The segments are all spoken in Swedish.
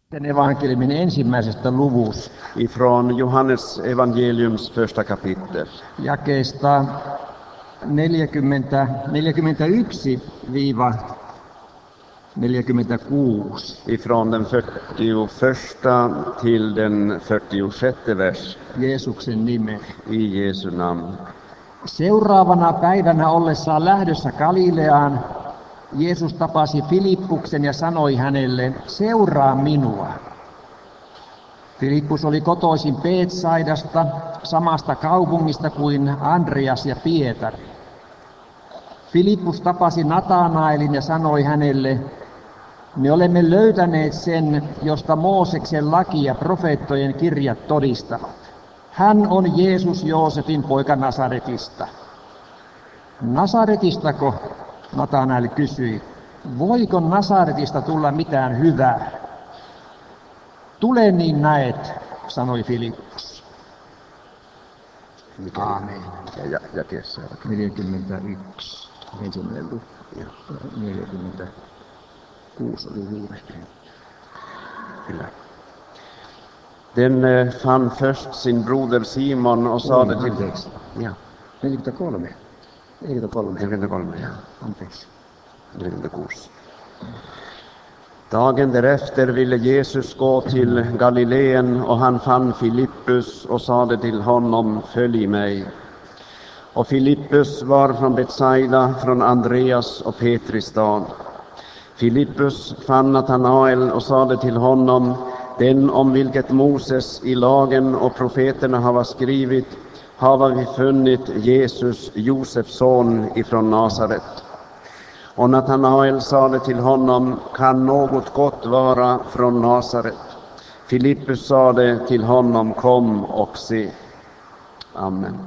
Den evankeliumin ensimmäisestä luvusta. Ifrån Johannes evangeliums första kapitel. Jakeesta 41-46. Ifrån den 41 till den 46 vers. Jeesuksen nime. I Jesu namn. Seuraavana päivänä ollessaan lähdössä Galileaan, Jeesus tapasi Filippuksen ja sanoi hänelle, seuraa minua. Filippus oli kotoisin Betsaidasta, samasta kaupungista kuin Andreas ja Pietari. Filippus tapasi Natanaelin ja sanoi hänelle, me olemme löytäneet sen, josta Mooseksen laki ja profeettojen kirjat todistavat. Hän on Jeesus Joosefin poika Nasaretista. Nasaretistako? Natanael kysyi, voiko Nasaretista tulla mitään hyvää? Tule niin näet, sanoi Filippus. Aamen. Ja kesä. 41. Ensimmäinen luku. 46 oli viimeinen. Kyllä. Den fann först sin broder Simon och sade till... Ja. 43. 43, ja. Anteeksi. 46. Dagen därefter ville Jesus gå till Galileen och han fann Filippus och sade till honom, följ mig. Och Filippus var från Betsaida, från Andreas och Petris stad. Filippus fann Natanael och sade till honom, den om vilket Moses i lagen och profeterna hava skrivit, hava vi funnit Jesus, Josefs son ifrån Nasaret. Och Natanael sade till honom, kan något gott vara från Nasaret? Filippus sade till honom, kom och se. Amen.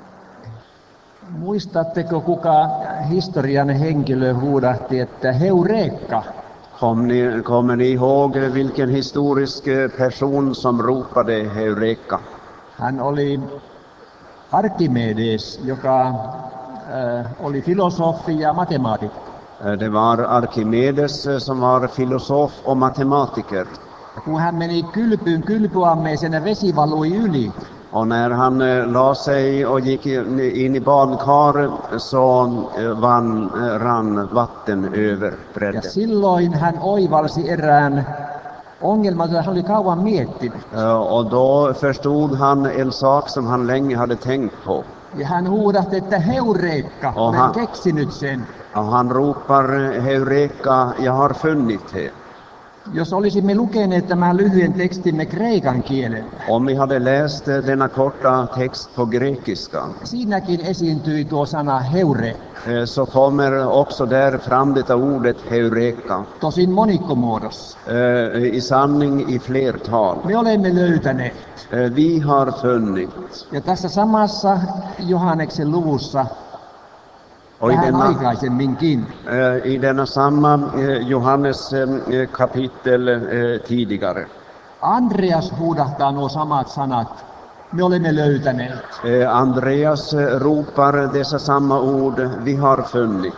Muistatteko, kuka historian henkilö huudahti, että Heureka? Kommer ni ihåg vilken historisk person som ropade Heureka? Hän oli Arkimedes, joka oli filosofi ja matemaatikko. Det var Arkimedes som var filosof och matematiker. Kun hän meni kylpyyn kylpyammeeseen ja vesi valui yli. Och när han la sig och gick in i badkar så rann vatten över bredden. Ja silloin hän oivalsi erään ongelman, jota hän oli kauan miettinyt. Och då förstod han en sak som han länge hade tänkt på. Ja hän huudahti, että Heureka, olen keksinyt sen. Och han ropar Heureka, jag har funnit det. Jos olisimme lukeneet tämän lyhyen tekstimme kreikan kielellä. Om vi hade läst denna korta text på grekiska. Siinäkin esiintyi tuo sana Heure. Så kommer också där fram detta ordet Heureka. Tosin monikkomuodossa. I sanning i flertal. Me olemme löytäneet. Vi har funnit. Ja tässä samassa Johanneksen luvussa vähän aikaisemminkin. I denna samma Johannes kapitel tidigare. Andreas huudahtaa nuo samat sanat. Me olemme löytäneet. Andreas ropar dessa samma ord, vi har funnit.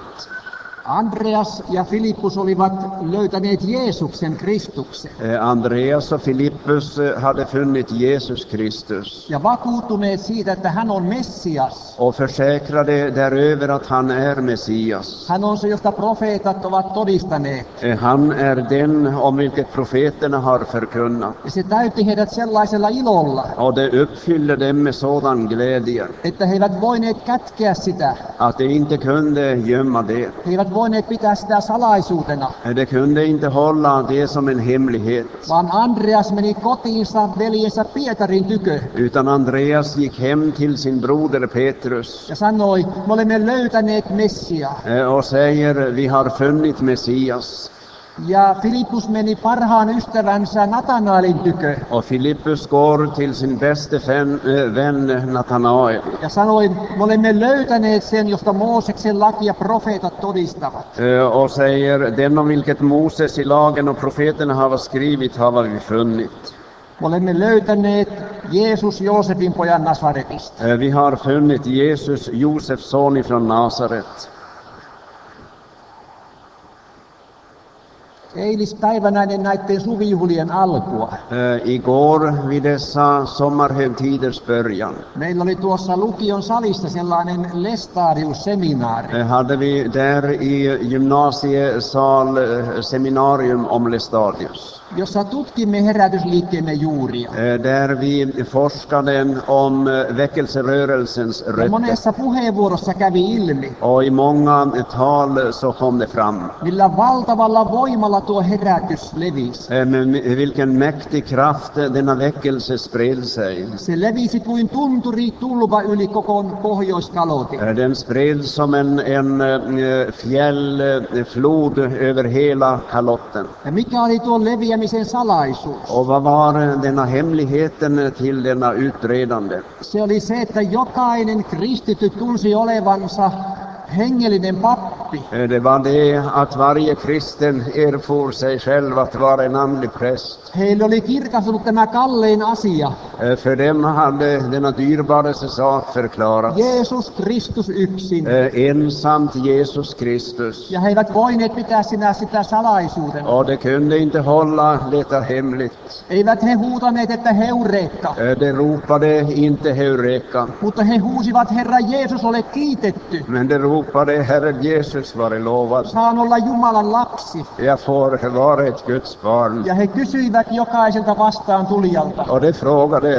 Andreas ja Filippus olivat löytäneet Jeesuksen Kristuksen. Andreas och Filippus hade funnit Jesus Kristus. Ja vakuuttuneet siitä, että hän on Messias. Och försäkrade däröver att han är Messias. Hän on se, josta profeetat ovat todistaneet. Han är den om vilket profeterna har förkunnat. Ja se täytti heidät sellaisella ilolla. Och det uppfyllde dem med sådan glädje. Että he eivät voineet kätkeä sitä. Att de inte kunde gömma det. He eivät voineet pitää sitä salaisuutena. De kunde inte hålla det som en hemlighet. Vaan Andreas meni kotiinsa veljensä Pietarin tykö. Utan Andreas gick hem till sin broder Petrus. Ja sanoi, me olemme löytäneet Messia. Och säger, vi har funnit Messias. Ja Filippus meni parhaan ystävänsä Natanaelin tykö. Och Filippus går till sin bäste vän Natanael. Ja sanoi, me olemme löytäneet sen, josta Mooseksen laki ja profeetat todistavat. Och säger, den om vilket Moses i lagen och profeterna har skrivit har vi funnit. Me olemme löytäneet Jeesus Joosefin pojan Nasaretista. Vi har funnit Jesus, Josefs son ifrån Nasaret. Eilispäivänä ennen näiden suvijuhlien alkua. Igår vid dessa sommarhögtiders början Meillä oli tuossa lukion salissa sellainen Lestadius-seminaari. hade vi där i gymnasiesal seminarium om Lestadius. Jossa tutkimme herätysliikkeemme juuria. Där vi forskade om väckelserörelsens Ja rötter. monessa puheenvuorossa kävi ilmi, Och i många tal så kom det fram millä valtavalla voimalla tuo herätys levisi. med vilken mäktig kraft denna väckelse spred sig. Se levisi kuin tunturi tulva yli koko Pohjoiskalotin. Den spreds som en fjällflod över hela kalotten. Ja mikä oli tuon leviämisen salaisuus? Och vad var denna hemligheten till denna utbredande? Se oli se, että jokainen kristitty tunsi olevansa hengellinen pappi. Det var det att varje kristen erfor sig själv att vara en andlig präst. Heille oli kirkastunut tämä kallein asia. För dem hade denna dyrbaraste sak förklarat. Jeesus Kristus yksin. Ensamt Jesus Kristus. Ja he eivät voineet pitää sinä sitä salaisuutena. Och de kunde inte hålla detta hemligt. Eivät he huutaneet, että heureekka. De ropade inte Heureka, Mutta he huusivat, Herra Jeesus, ole kiitetty. men de ropade Herre Jesus vare lovad. Saan olla Jumalan lapsi. Jag får vara ett Guds barn. Ja he kysyivät jokaiselta vastaan tulijalta. Och de frågade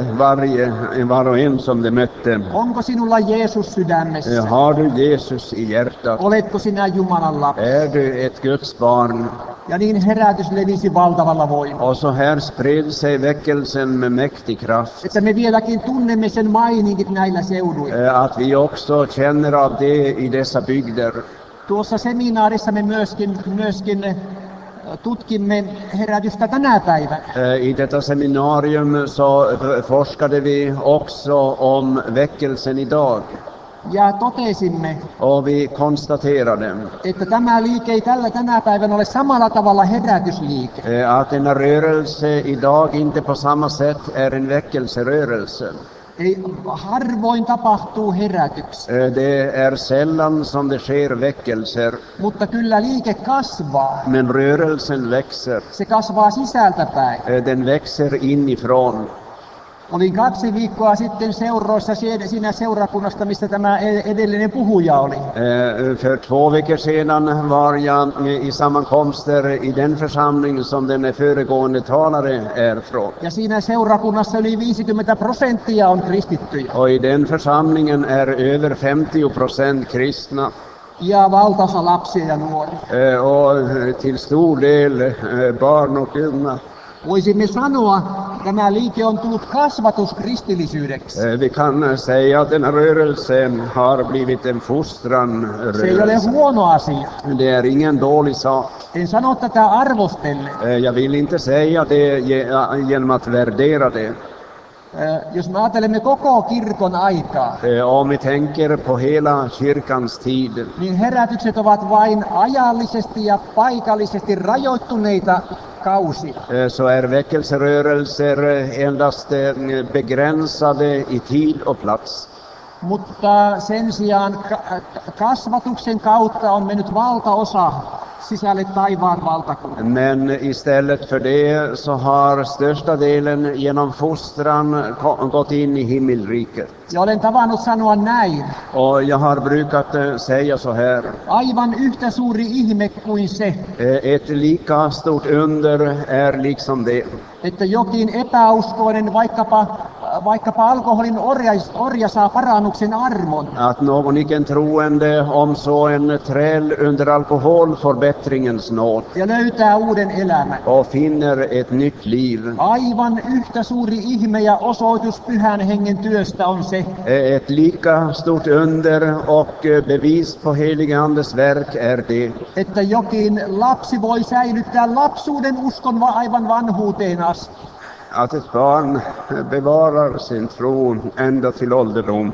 var och en som de mötte. Onko sinulla Jeesus sydämessä? Har du Jesus i hjärtat? Oletko sinä Jumalan lapsi? Är du ett Guds barn? Ja niin herätys levisi valtavalla voimalla. Och så här spred sig väckelsen med mäktig kraft. Että me vieläkin tunnemme sen mainingit näillä seuduilla. Att vi också känner av det i dessa bygder. Tuossa seminaarissa me myöskin tutkimme herätystä tänä päivänä. I detta seminarium så forskade vi också om väckelsen idag. Ja totesimme, Och vi konstaterade että tämä liike ei tänä päivänä ole samalla tavalla herätysliike. att denna rörelse idag inte på samma sätt är en väckelserörelse. Ei, harvoin tapahtuu herätyksiä, Det är sällan som det sker väckelser, mutta kyllä liike kasvaa. men rörelsen växer. Se kasvaa sisältäpäin. Den växer inifrån. Olin 2 viikkoa sitten seuroissa siinä seurakunnasta, mistä tämä edellinen puhuja oli. För 2 veckor sedan var jag i sammankomster i den församling som den föregående talare är från. Ja siinä seurakunnassa yli 50% on kristittyjä. Och i den församlingen är över 50% kristna. Ja valtaosa lapsia ja nuoria. Och till stor del barn och unga. Voisimme sanoa, tämä liike on tullut kasvatuskristillisyydeksi. Vi kan säga att den här rörelsen har blivit en Se ei ole fostranrörelse. huono asia. Det är ingen dålig sak. En sano tätä arvostellen. Jag vill inte säga det genom att värdera det. Jos me ajattelemme koko kirkon aikaa, Om vi tänker på hela kyrkans tid, niin herätykset ovat vain ajallisesti ja paikallisesti rajoittuneita kausia. så är väckelserörelser endast begränsade i tid och plats. Mutta sen sijaan kasvatuksen kautta on mennyt valtaosa sisälle taivaan valtakunnan. Men istället för det så har största delen genom fostran gått in i himmelriket. Ja olen tavannut sanoa näin. Och jag har brukat säga så här. Aivan yhtä suuri ihme kuin se, Ett lika stort under är liksom det. että jokin epäuskoinen, vaikkapa alkoholin orja saa parannuksen armon. Att någon icke troende, om så en träl under alkohol, får bättringens nåd Ja löytää uuden elämän. och finner ett nytt liv. Aivan yhtä suuri ihme ja osoitus Pyhän Hengen työstä on se, Ett lika stort under och bevis på helige Andes verk är det. että jokin lapsi voi säilyttää lapsuuden uskon aivan vanhuuteen asti. Att ett barn bevarar sin tro ända till ålderdom.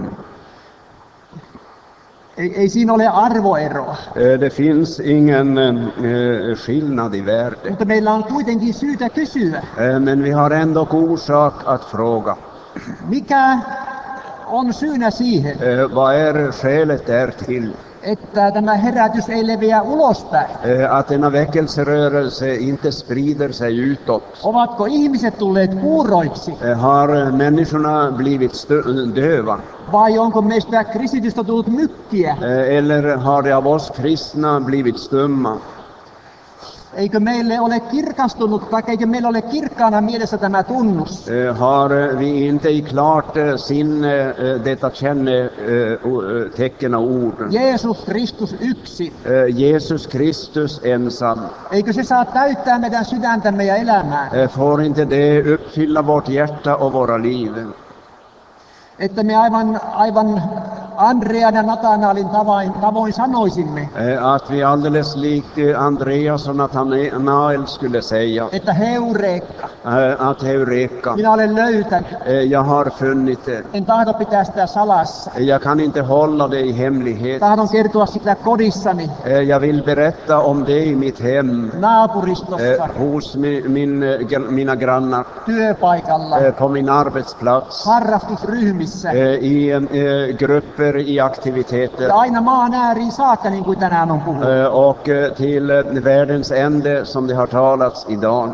Ei siinä ole arvoeroa, Det finns ingen skillnad i värde. mutta meillä on kuitenkin syytä kysyä, Men vi har ändå orsak att fråga. mikä on syynä siihen, Vad är skälet därtill? että tämä herätys ei leviä ulospäin. att denna väckelserörelse inte sprider sig utåt. Ovatko ihmiset tulleet kuuroiksi? Har människorna blivit döva? Vai onko meistä kristitystä tullut mykkiä? Eller har det av oss kristna blivit stumma? Eikö meille ole kirkastunut, tai eikö meillä ole kirkkaana mielessä tämä tunnus? Har vi inte i klart sinne detta tecken och ord? Jeesus Kristus yksi. Jesus Kristus ensam. Eikö se saa täyttää meidän sydäntämme ja elämää? Får inte det uppfylla vårt hjärta och våra liv? Että me aivan Andrean ja Natanaelin tavoin sanoisimme, Att vi alldeles likt Andreas och Natanael skulle säga että Heureka, att Heureka, minä olen löytänyt. jag har funnit det. En tahdo pitää sitä salassa. Jag kan inte hålla det i hemlighet. Tahdon kertoa sitä kodissani, Jag vill berätta om det i mitt hem, naapuristossa, hos mina grannar, työpaikalla, på min arbetsplats, harrastusryhmissä i grupper, i aktiviteter ja aina maan ääriin saakka, niin kuin tänään on puhuttu. och till världens ände som det har talats idag.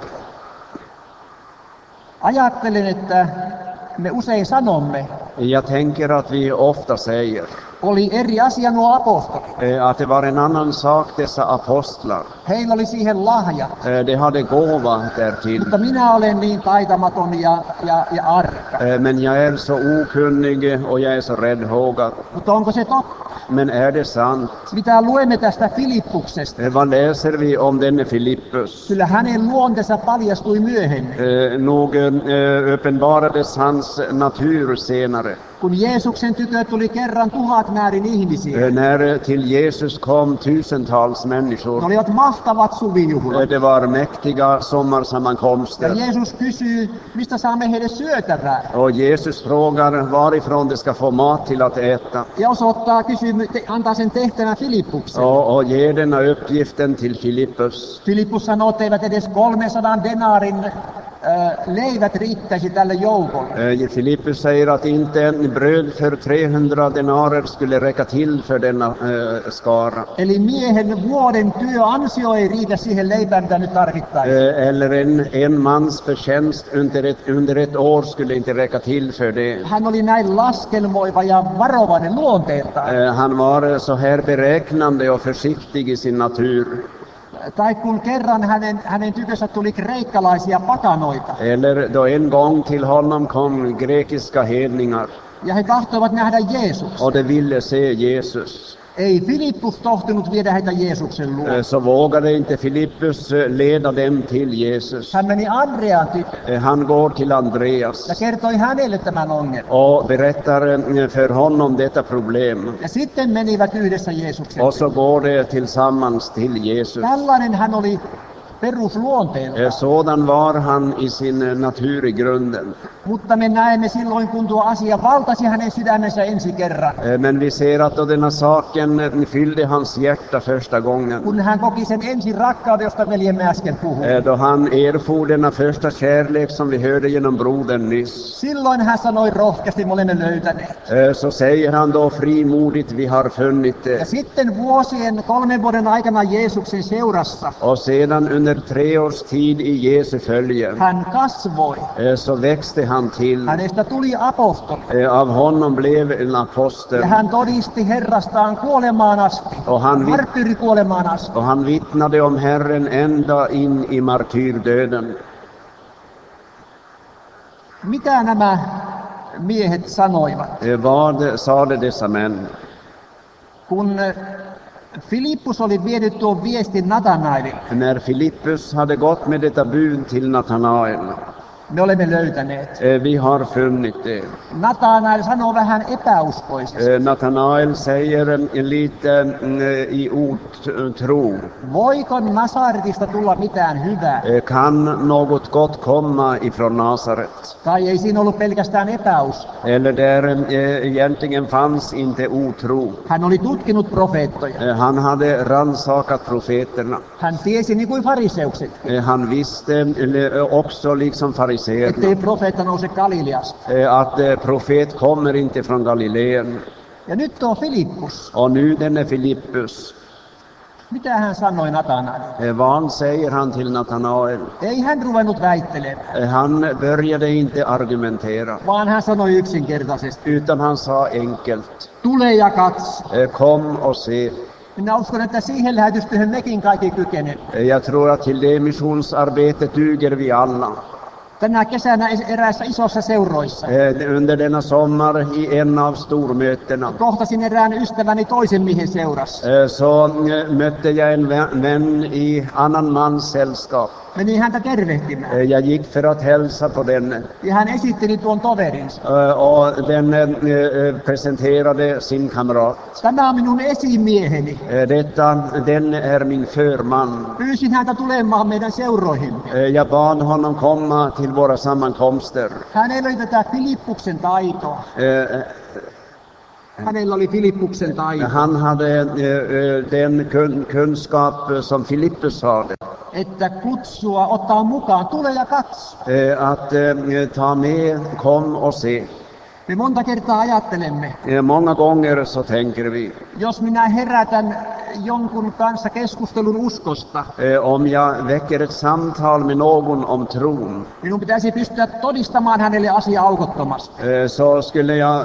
Ajattelen, että me usein sanomme, Jag tänker att vi ofta säger oli eri asia nuo apostolit. att det var en annan sak dessa apostlar. Heillä oli siihen lahja, De hade gåva därtill. mutta minä olen niin taitamaton ja arka. Men jag är så okunnig och jag är så räddhågad. Mutta onko se totta? Men är det sant? Mitä luemme tästä Filippuksesta? Vad läser vi om denne Filippus? Kyllä hänen luonteensa paljastui myöhemmin. Nog uppenbarades hans natur senare. Kun Jeesuksen tykö tuli kerran 1000 määrin ihmisiä. När till Jesus kom tusentals Ne människor. olivat mahtavat suvijuhlat. Det var mäktiga Ja sommarsammankomster. Jeesus kysyy, mistä saamme heille syötävää? Och Jesus frågar varifrån de ska få mat till att äta. Ja osoittaa antaa sen tehtävän Filippukselle. Och ger denna uppgiften till Filippus. Filippus sanoo, että eivät edes 300 denaarin leivät riittäisi tälle joukolle. Filippus säger att inte en bröd för 300 denarer skulle räcka till för denna skara. Eli miehen vuoden työansio ei riitä siihen leipään, mitä nyt tarvittaisiin. Eller en mans förtjänst under ett år skulle inte räcka till för det. Hän oli näin laskelmoiva ja varovainen luonteeltaan. Han var så här beräknande och försiktig i sin natur. Tai kun kerran hänen tykössä tuli kreikkalaisia pakanoita. Eller då en gång till honom kom grekiska hedningar Ja he tahtoivat nähdä Jeesus. och de ville se Jesus. Ei Filippus tohtinut viedä heitä Jeesuksen luo. Så vågade inte Filippus leda dem till Jesus. Hän meni Andrean tykö Han går till Andreas ja kertoi hänelle tämän ongelman. och berättar för honom detta problem. Ja sitten menivät yhdessä Jeesuksen Och så tykö. går de tillsammans till Jesus. Tällainen hän oli perusluonteelta. Sådan var han i sin natur i grunden. Mutta me näemme silloin, kun tuo asia valtasi hänen sydämensä ensi kerran. Men vi ser att då denna saken fyllde hans hjärta första gången. Kun hän koki sen ensin rakkauden, josta veljemme äsken puhui. Då han erfor denna första kärlek som vi hörde genom brodern nyss. Silloin hän sanoi rohkeasti, me olemme löytäneet. Så säger han då frimodigt, vi har funnit Ja det. sitten 3 vuoden aikana Jeesuksen seurassa Och sedan under 3 års tid i Jesu följe hän kasvoi. så växte han till. Hänestä tuli apostoli. Av honom blev en Ja apostel. hän todisti Herrastaan kuolemaan asti. Marttyyrikuolemaan asti. Och han vittnade om Herren ända in i martyrdöden. Mitä nämä miehet sanoivat? Vad sade dessa män? Kun Filippus oli vienyt tuon viestin Natanaelille. När Filippus hade gått med detta bud till Natanael. Me olemme löytäneet. Vi har funnit det. Natanael sanoo vähän epäuskoisesti. Natanael säger lite i otro. Voiko Nasaretista tulla mitään hyvää? Kan något gott komma ifrån Nasaret? Tai ei siinä ollut pelkästään epäusko. Eller där egentligen fanns inte otro. Hän oli tutkinut profeettoja. Han hade rannsakat profeterna. Hän tiesi niin kuin fariseukset, Han visste också liksom fariseerna ettei profeetta nouse Galileasta. att profet kommer inte från Galileen. Ja nyt on Filippus. Och nu denne Filippus, Mitä hän sanoi Natanaelille? vad säger han till Natanael? Ei hän ruvennut väittelemään, Han började inte argumentera, vaan hän sanoi yksinkertaisesti, utan han sa enkelt: tule ja katso. kom och se. Minä uskon, että siihen lähetystyöhön mekin kaikki kykenemme. Jag tror att till det missionsarbetet duger vi alla. Tänä kesänä eräässä isossa seuroissa Under denna sommar i en av stormötena kohtasin erään ystäväni toisen miehen seurassa. så mötte jag en vän i annan mans sällskap. Menin häntä tervehtimään. Jag gick för att hälsa på denne, Ja hän esitteli tuon toverinsa. och denne presenterade sin kamrat. Tämä on minun esimieheni. Denne är min förman. Pyysin häntä tulemaan meidän seuroihin. Jag bad honom komma till våra sammankomster. Hänellä oli tätä Filippuksen taitoa. Hänellä oli Filippuksen taito. Han hade den kunskap som Filippus hade. Että kutsua, ottaa mukaan, tule ja katso. Att ta med, kom och se. Me monta kertaa ajattelemme, Många gånger så tänker vi, jos minä herätän jonkun kanssa keskustelun uskosta, om jag väcker ett samtal med någon om tron, minun pitäisi pystyä todistamaan hänelle asia aukottomasti. så skulle jag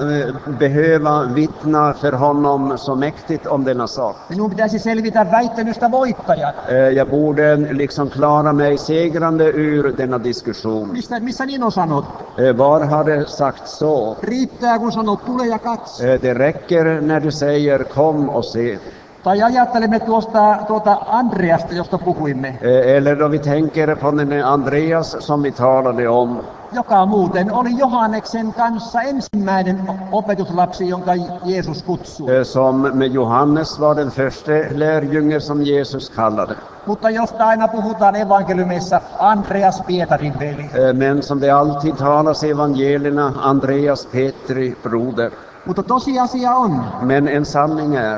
behöva vittna för honom så mäktigt om denna sak. Minun pitäisi selvitä väittelystä voittajana. Jag borde liksom klara mig segrande ur denna diskussion. Missä niin on sanottu? Var har det sagt så? Riittää kun sanot tule ja katso. Det räcker när du säger kom och se. Tai ajattelemme tuota Andreasta, josta puhuimme, Eller då vi tänker på den Andreas som vi talade om, joka muuten oli Johanneksen kanssa ensimmäinen opetuslapsi, jonka Jeesus kutsui. som med Johannes var den första lärjunge som Jesus kallade. Mutta josta aina puhutaan evankeliumissa Andreas Pietarin veli. Men som det alltid talas i evangelierna, Andreas Petri broder. Mutta tosiasia on, Men en sanning är,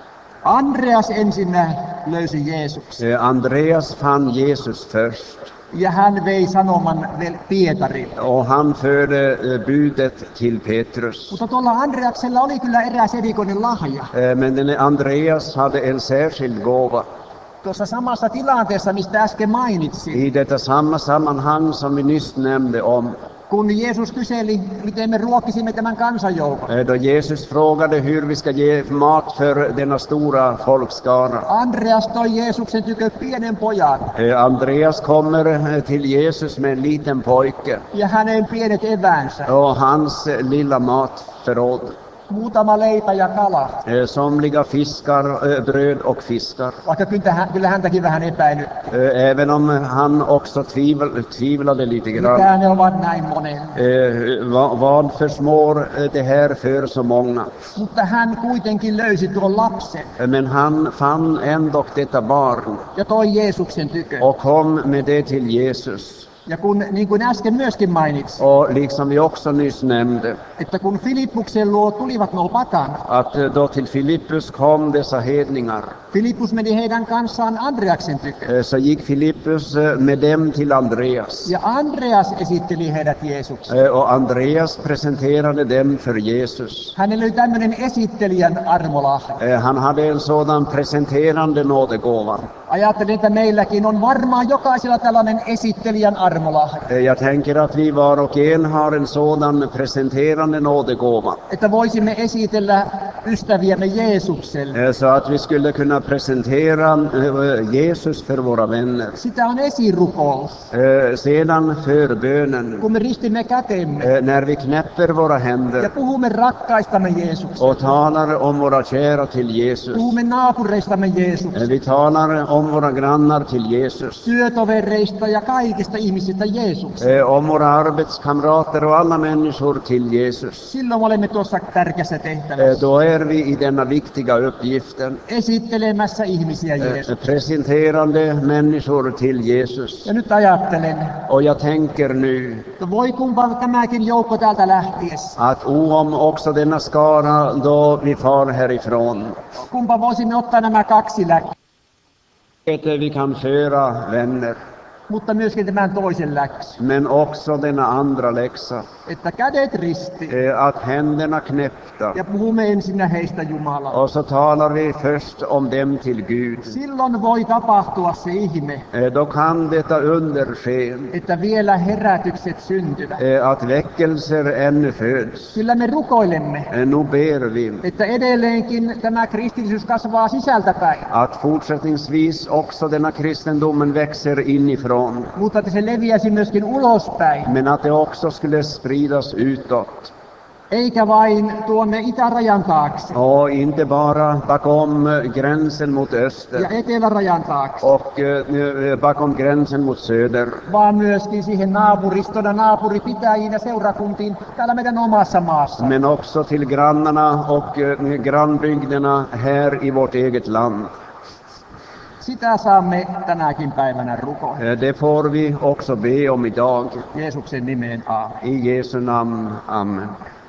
Andreas ensinnä löysi Jeesuksen. Andreas fann Jesus först. Ja hän vei sanoman Pietarille. Och han förde budet till Petrus. Mutta tuolla Andreaksella oli kyllä eräs erikoinen lahja. Men den Andreas hade en särskild gåva. Tuossa samassa tilanteessa, mistä äsken mainitsin, I detta samma sammanhang som vi nyss nämnde om, kun Jeesus kyseli, miten me ruokkisimme tämän kansanjoukon. då Jesus frågade hur vi ska ge mat för denna stora folkskara. Andreas toi Jeesuksen tykö pienen pojan Andreas kommer till Jesus med en liten pojke ja hänen pienet eväänsä. och hans lilla matförråd. Muutama leipä ja kala, Somliga fiskar, bröd och fiskar. vaikka kyllä häntäkin vähän epäilyt. Även om han också tvivlade lite grann. Mitä ne ovat näin monelle. Vad försmår det här för så många? Mutta hän kuitenkin löysi tuon lapsen Men han fann ändå detta barn ja toi Jeesuksen tykö. och kom med det till Jesus. Ja kun, niin kuin äsken myöskin mainitsin, Och liksom vi också nyss nämnde, että kun Filippuksen luo tulivat nuo pakanat, att då till Filippus kom dessa hedningar, Filippus meni heidän kanssaan Andreaksen tykö. så gick Filippus med dem till Andreas. Ja Andreas esitteli heidät Jeesuksen. Och Andreas presenterade dem för Jesus. Hänellä oli tämmöinen esittelijän armolahja. Han hade en sådan presenterande nådegåva. Ajattelin, että meilläkin on varmaan jokaisella tällainen esittelijän armolahja. Jag tänker att vi var och en har en sådan presenterande nådegåva. Että voisimme esitellä ystäviämme Jeesukselle. Så att vi skulle kunna presentera Jesus för våra vänner. Sitä on esirukous. Sedan förbönen, Kun me ristimme kätemme när vi knäpper våra ja händer puhumme rakkaistamme Jeesukselle. och talar om våra kära till Jesus. Puhumme naapureistamme Jeesukselle. Vi talar om våra grannar till Jesus. Työtovereista ja kaikista ihmisistä Jeesukselle. Om våra arbetskamrater och alla människor till Jesus. Silloin me olemme tuossa tärkeässä tehtävässä. Då är vi i denna viktiga uppgiften. Esittelemässä ihmisiä Jeesus. Presenterande människor till Jesus. Ja nyt ajattelen, Och jag tänker nu että voi kumpa tämäkin joukko täältä lähtiessä. att om också denna skara då vi far härifrån, Kumpa voisimme ottaa nämä kaksi läkkiä. att vi kan föra vänner. mutta myöskin tämän toisen läksyn, men också denna andra läxa, että kädet risti att händerna knäppta. ja puhumme ensinnä heistä Jumalaan. Och så talar vi först om dem till Gud. Silloin voi tapahtua se ihme, Då kan detta under ske, että vielä herätykset syntyvät. att väckelser ännu föds. Sillä me rukoilemme, Nu ber vi että edelleenkin tämä kristillisyys kasvaa sisältäpäin, att fortsättningsvis också denna kristendomen växer inifrån, mutta että se leviäisi myöskin ulospäin, men att det också skulle spridas utåt. eikä vain tuonne itärajan taakse Och inte bara bakom gränsen mot ja öster etelärajan taakse, och bakom gränsen mot söder, vaan myöskin siihen naapuristona, naapuripitäjiin ja seurakuntiin täällä meidän omassa maassa. men också till grannarna och grannbygderna här i vårt eget land. Sitä saamme tänäkin päivänä rukoilla. Det får vi också be om idag. Jeesuksen nimeen aamen. I Jesu namn. Amen.